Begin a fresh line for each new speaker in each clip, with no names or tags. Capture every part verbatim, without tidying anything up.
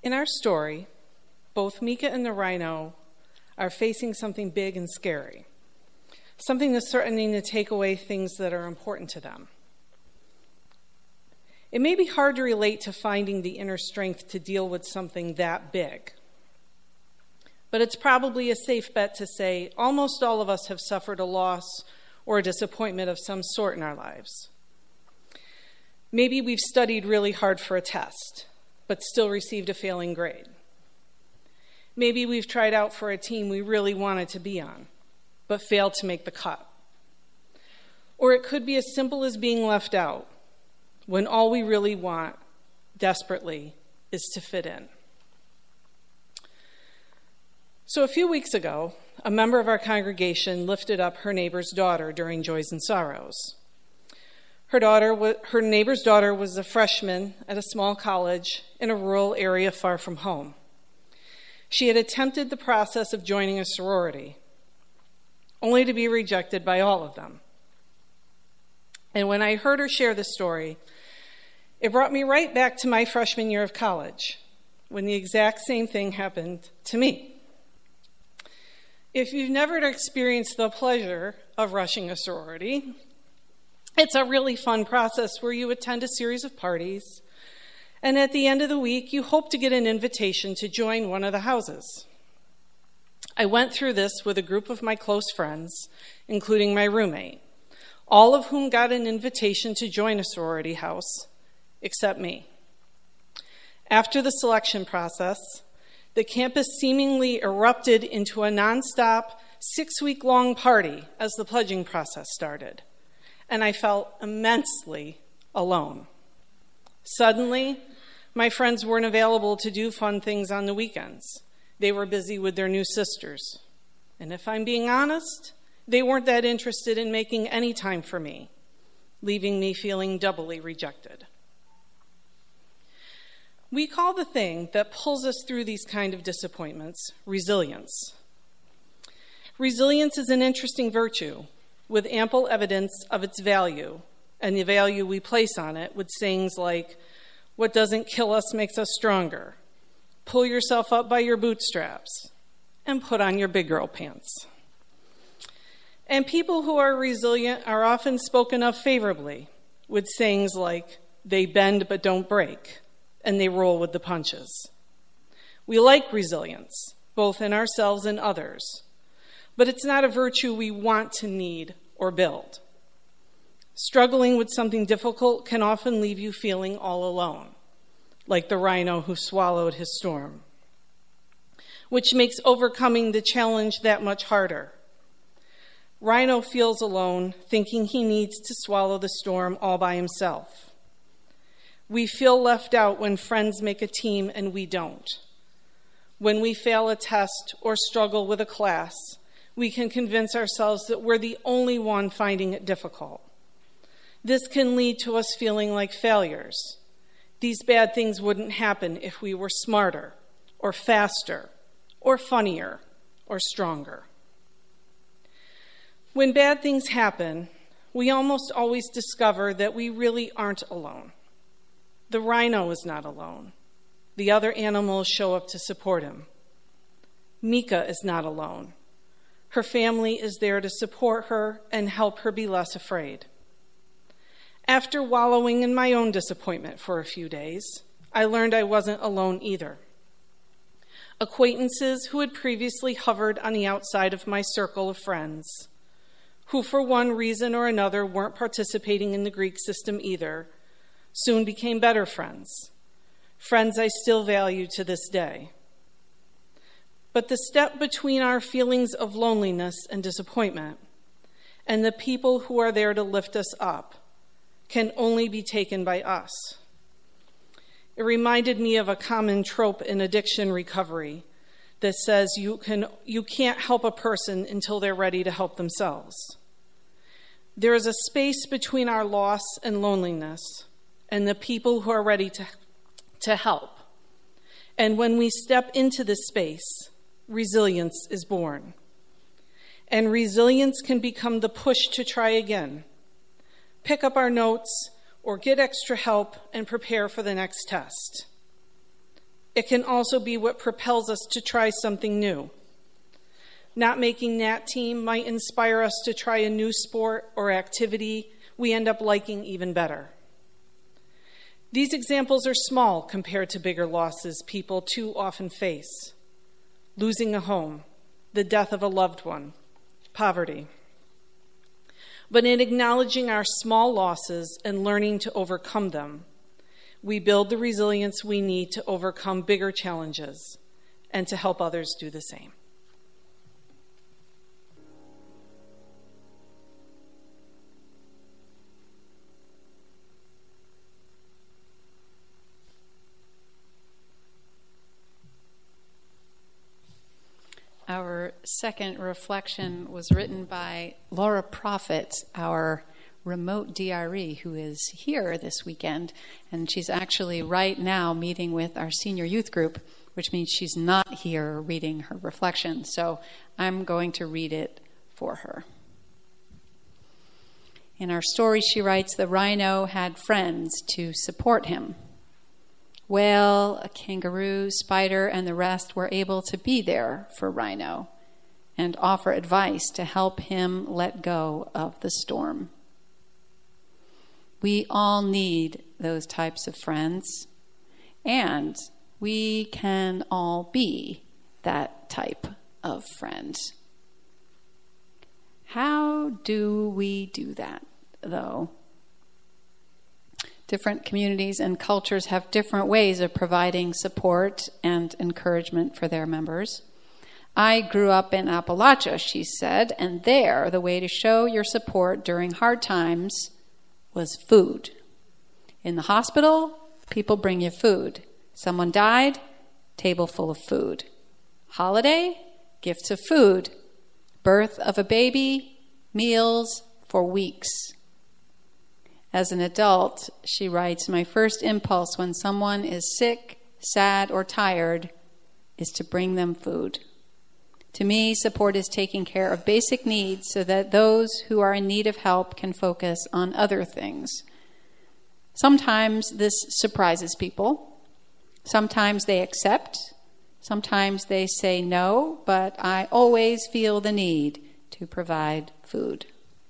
In our story, both Mika and the rhino are facing something big and scary, something that's threatening to take away things that are important to them. It may be hard to relate to finding the inner strength to deal with something that big, but it's probably a safe bet to say almost all of us have suffered a loss or a disappointment of some sort in our lives. Maybe we've studied really hard for a test, but still received a failing grade. Maybe we've tried out for a team we really wanted to be on, but failed to make the cut. Or it could be as simple as being left out, when all we really want, desperately, is to fit in. So a few weeks ago, a member of our congregation lifted up her neighbor's daughter during Joys and Sorrows. Her daughter, her neighbor's daughter was a freshman at a small college in a rural area far from home. She had attempted the process of joining a sorority, only to be rejected by all of them. And when I heard her share the story, it brought me right back to my freshman year of college, when the exact same thing happened to me. If you've never experienced the pleasure of rushing a sorority, it's a really fun process where you attend a series of parties, and at the end of the week, you hope to get an invitation to join one of the houses. I went through this with a group of my close friends, including my roommate, all of whom got an invitation to join a sorority house, except me. After the selection process, the campus seemingly erupted into a nonstop, six-week-long party as the pledging process started, and I felt immensely alone. Suddenly, my friends weren't available to do fun things on the weekends. They were busy with their new sisters. And if I'm being honest, they weren't that interested in making any time for me, leaving me feeling doubly rejected. We call the thing that pulls us through these kind of disappointments resilience. Resilience is an interesting virtue with ample evidence of its value and the value we place on it with sayings like, "What doesn't kill us makes us stronger," "Pull yourself up by your bootstraps," and "Put on your big girl pants." And people who are resilient are often spoken of favorably with sayings like, "They bend but don't break," and "They roll with the punches." We like resilience, both in ourselves and others, but it's not a virtue we want to need or build. Struggling with something difficult can often leave you feeling all alone, like the rhino who swallowed his storm, which makes overcoming the challenge that much harder. Rhino feels alone, thinking he needs to swallow the storm all by himself. We feel left out when friends make a team and we don't. When we fail a test or struggle with a class, we can convince ourselves that we're the only one finding it difficult. This can lead to us feeling like failures. These bad things wouldn't happen if we were smarter, or faster, or funnier, or stronger. When bad things happen, we almost always discover that we really aren't alone. The rhino is not alone. The other animals show up to support him. Mika is not alone. Her family is there to support her and help her be less afraid. After wallowing in my own disappointment for a few days, I learned I wasn't alone either. Acquaintances who had previously hovered on the outside of my circle of friends, who for one reason or another weren't participating in the Greek system either, soon became better friends, friends I still value to this day. But the step between our feelings of loneliness and disappointment and the people who are there to lift us up can only be taken by us. It reminded me of a common trope in addiction recovery that says you can you can't help a person until they're ready to help themselves. There is a space between our loss and loneliness and the people who are ready to, to help. And when we step into this space, resilience is born. And resilience can become the push to try again, pick up our notes, or get extra help and prepare for the next test. it can also be what propels us to try something new. Not making that team might inspire us to try a new sport or activity we end up liking even better. These examples are small compared to bigger losses people too often face: losing a home, the death of a loved one, poverty. But in acknowledging our small losses and learning to overcome them, we build the resilience we need to overcome bigger challenges and to help others do the same.
Our second reflection was written by Laura Prophet, our remote D R E, who is here this weekend. And she's actually right now meeting with our senior youth group, which means she's not here reading her reflection. So I'm going to read it for her. In our story, she writes, the rhino had friends to support him. Whale, a kangaroo, spider, and the rest were able to be there for Rhino and offer advice to help him let go of the storm. We all need those types of friends, and we can all be that type of friend. How do we do that, though? Different communities and cultures have different ways of providing support and encouragement for their members. I grew up in Appalachia, she said, and there the way to show your support during hard times was food. In the hospital, people bring you food. Someone died, table full of food. Holiday, gifts of food. Birth of a baby, meals for weeks. As an adult, she writes, my first impulse when someone is sick, sad, or tired is to bring them food. To me, support is taking care of basic needs so that those who are in need of help can focus on other things. Sometimes this surprises people. Sometimes they accept. Sometimes they say no, but I always feel the need to provide food.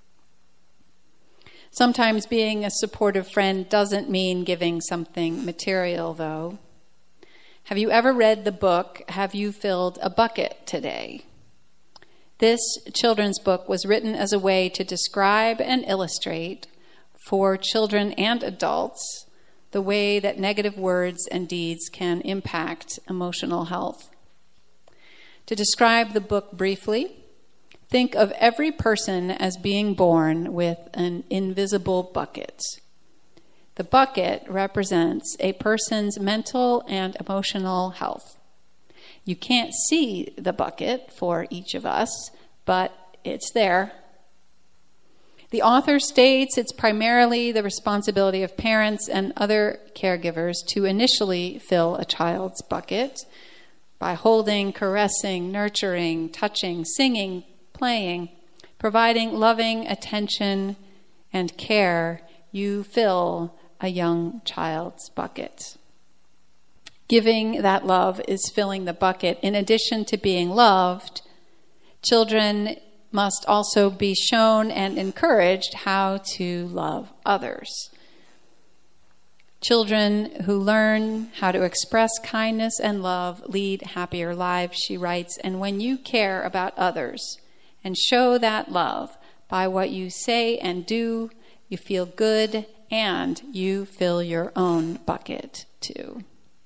Sometimes being a supportive friend doesn't mean giving something material, though. Have you ever read the book, Have You Filled a Bucket Today? This children's book was written as a way to describe and illustrate for children and adults the way that negative words and deeds can impact emotional health. To describe the book briefly, think of every person as being born with an invisible bucket. The bucket represents a person's mental and emotional health. You can't see the bucket for each of us, but it's there. The author states it's primarily the responsibility of parents and other caregivers to initially fill a child's bucket by holding, caressing, nurturing, touching, singing, playing, providing loving attention and care. You fill a young child's bucket. Giving that love is filling the bucket. In addition to being loved, children must also be shown and encouraged how to love others. Children who learn how to express kindness and love lead happier lives, she writes, and when you care about others and show that love by what you say and do, you feel good and you fill your own bucket too.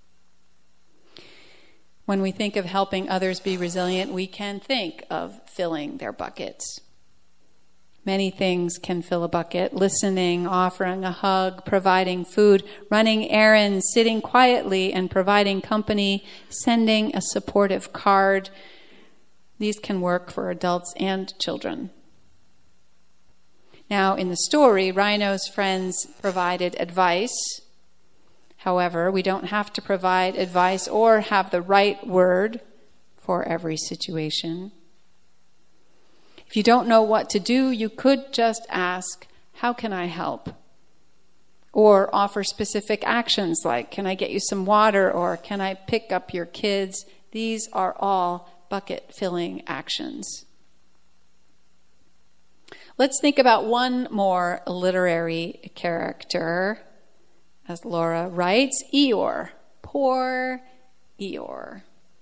When we think of helping others be resilient, we can think of filling their buckets. Many things can fill a bucket: listening, offering a hug, providing food, running errands, sitting quietly and providing company, sending a supportive card. These can work for adults and children. Now, in the story, Rhino's friends provided advice. However, we don't have to provide advice or have the right word for every situation. If you don't know what to do, you could just ask, how can I help? or offer specific actions like, can I get you some water, or can I pick up your kids? These are all bucket-filling actions. Let's think about one more literary character. As Laura writes, Eeyore. Poor Eeyore.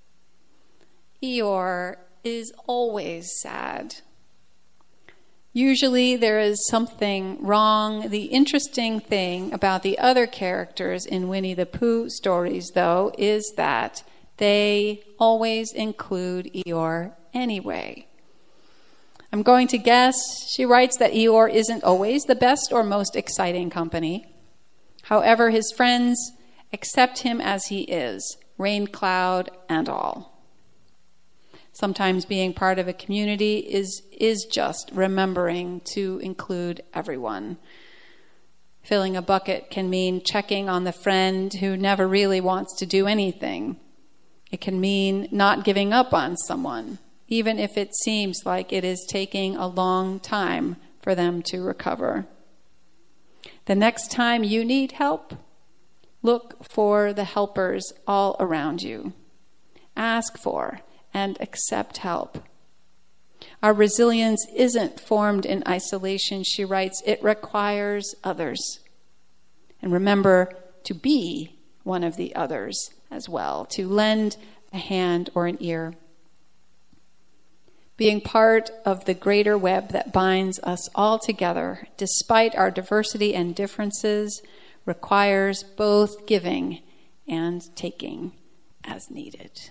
Eeyore is always sad. Usually there is something wrong. The interesting thing about the other characters in Winnie the Pooh stories, though, is that they always include Eeyore anyway. I'm going to guess she writes that Eeyore isn't always the best or most exciting company. However, his friends accept him as he is, rain cloud and all. Sometimes being part of a community is, is just remembering to include everyone. Filling a bucket can mean checking on the friend who never really wants to do anything. It can mean not giving up on someone, even if it seems like it is taking a long time for them to recover. The next time you need help, look for the helpers all around you. Ask for and accept help. Our resilience isn't formed in isolation, she writes. It requires others. And remember to be one of the others as well, to lend a hand or an ear. Being part of the greater web that binds us all together, despite our diversity and differences, requires both giving and taking as needed.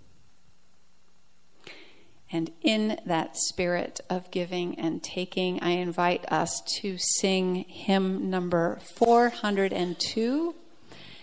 And in that spirit of giving and taking, I invite us to sing hymn number four hundred two.